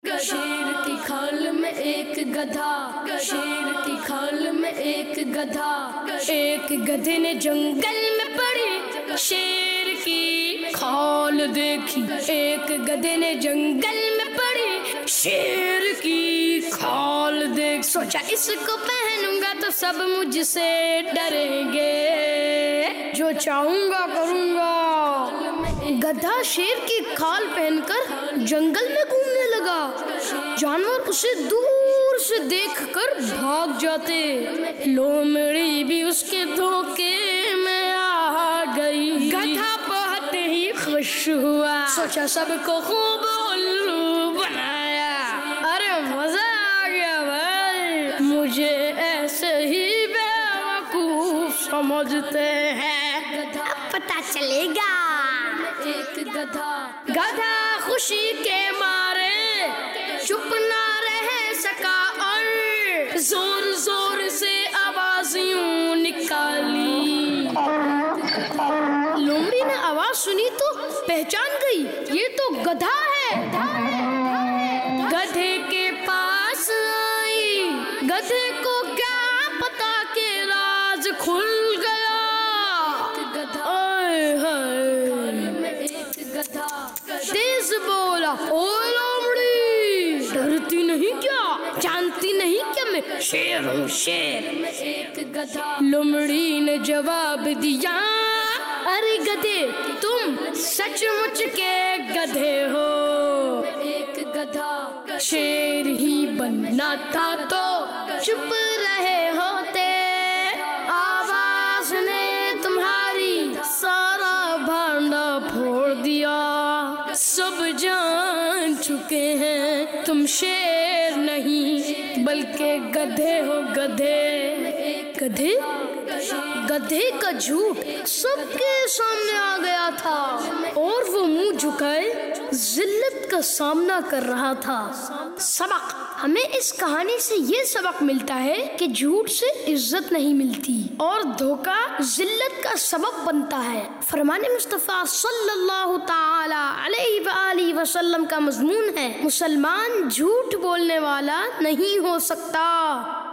शेर की खाल में एक गधा, शेर की खाल में एक गधा। एक गधे ने जंगल में पड़ी शेर की खाल देखी। एक गधे ने जंगल में पड़ी शेर की खाल देख। सोचा इसको पहनूंगा तो सब मुझसे डरेंगे, जो चाहूंगा करूंगा। गधा शेर की खाल पहनकर जंगल में घूमने लगा। जानवर उसे दूर से देखकर भाग जाते। लोमड़ी भी उसके धोखे में आ गई। गधा बहुत ही खुश हुआ, सोचा सबको खूब उल्लू बनाया। अरे मजा आ गया भाई, मुझे ऐसे ही बेवकूफ समझते हैं, अब पता चलेगा। एक गधा खुशी के मारे चुप ना रह सका और जोर जोर से आवाज यूं निकाली। लोमड़ी ने आवाज सुनी तो पहचान गई, ये तो गधा है। गधे के पास आई, गधे को क्या पता के राज खुल गया। तेज बोला, ओ लोमड़ी, डरती नहीं क्या, जानती नहीं क्या मैं शेर हूँ शेर। एक गधा। लोमड़ी ने जवाब दिया, अरे गधे तुम सचमुच के गधे हो। एक गधा। शेर ही बनना था तो चुप रहे होते, आवाज ने तुम्हारी सारा भांडा फोड़ दिया। सब जान चुके हैं तुम शेर नहीं बल्कि गधे हो गधे। गधे? गधे का झूठ सबके सामने आ गया था और वो मुंह झुकाए जिल्लत का सामना कर रहा था। सबक, हमें इस कहानी से ये सबक मिलता है कि झूठ से इज्जत नहीं मिलती और धोखा जिल्लत का सबब बनता है। फरमाने मुस्तफा सल्लल्लाहु ताला अलैहि वसल्लम का मजमून है, मुसलमान झूठ बोलने वाला नहीं हो सकता।